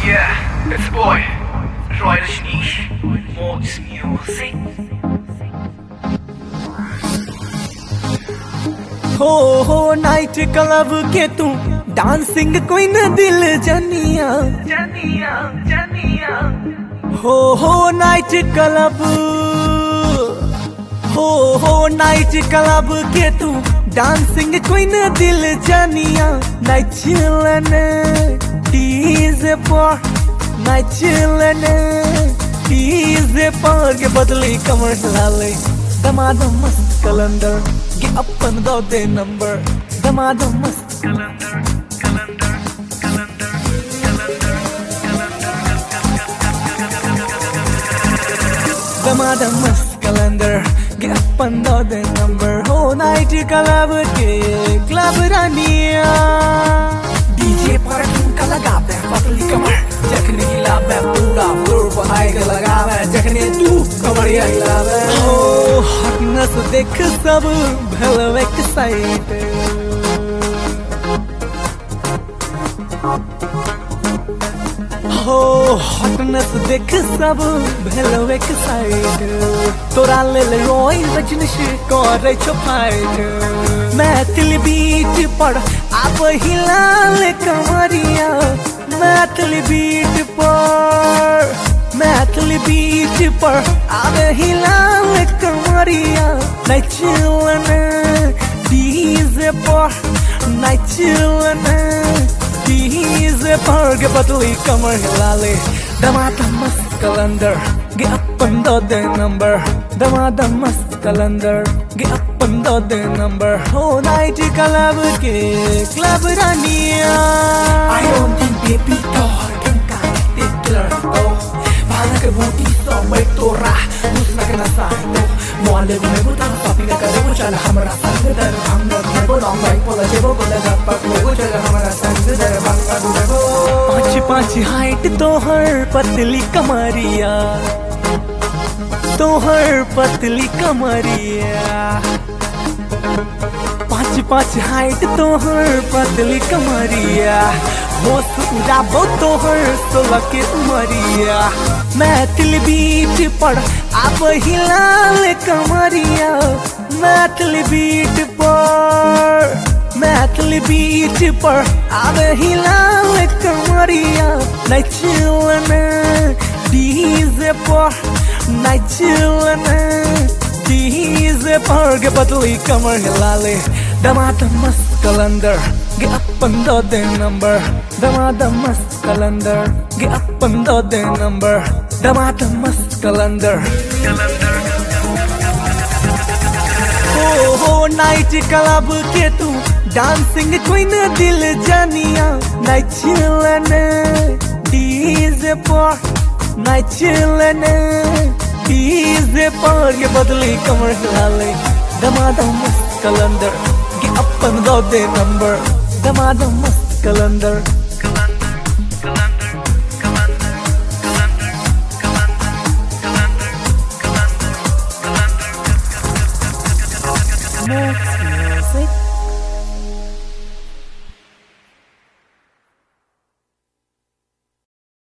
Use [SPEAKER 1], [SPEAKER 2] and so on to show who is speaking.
[SPEAKER 1] Yeah, it's a boy, Roy Rajneesh, Mo's music.
[SPEAKER 2] हो night club के तू dancing कोई न दिल जानिया
[SPEAKER 1] जानिया जानिया
[SPEAKER 2] हो नाइट क्लब हो नाइट क्लब के तू डांसिंग कोई न दिल जानिया नाइचलन डीजे पर नाइचलन डीजे पर के बदली कमर लाले दमादम मस्त कलंदर get up and go the number damada mast
[SPEAKER 1] calendar
[SPEAKER 2] damada mast calendar get up and go the number whole night club ke club raniya DJ पर ठुमका लगा दे पतली कमर जखने हिला दे पूरा फ्लोर पर हाइक लगा दे जखने तू कमरिया हिला दे ओ हटनस देख सब भेल एक्साइटेड हो हटनस देख सब भेल एक्साइटेड तोरा लेल रोय रजनीश करे छो फाइट मैथिली बीट पर आप हिलाल कमरिया मैथिली बीट पर आप हिलाल कमरिया नाइचलन डीजे पर नाइचलन डीजे पर के पतली कमर हिलाले दमादा मस्त कलंदर get up and go the number damada mast calendar get up and go the number whole night club ke club raniya I don't think baby doll can get it clear oh bana ke booty so mai tora usna ke na sai to moale me buta papi ka kare wo chala hamara sang dar hamna ke bo long mai pola je bo kola ga pak wo chala hamara sang dar banga du go पाँच height तोहर पतली कमरिया तोहर पतली कमरिया पाँच height तोहर पतली कमरिया होश उड़ाबो तोहर 16 के उमरिया मैथिली बीट पर आप हिलाल कमरिया मैथिली बीट पर आप हिलाल कमरिया नाइचलन डीजे पर नाइचलन डीजे पर के पतली कमर हिलाले दमादा मस्त कलंदर get up and go the number damada mast calendar get up and go the number damada mast calendar हो नाइट क्लब के तू डांसिंग कोई न दिल जानिया नाइचलन डीजे पर नाइचलन डीजे पर के बदली कमर हिलाले दमादा मस्त कलंदर get up and go the number damada mast calendar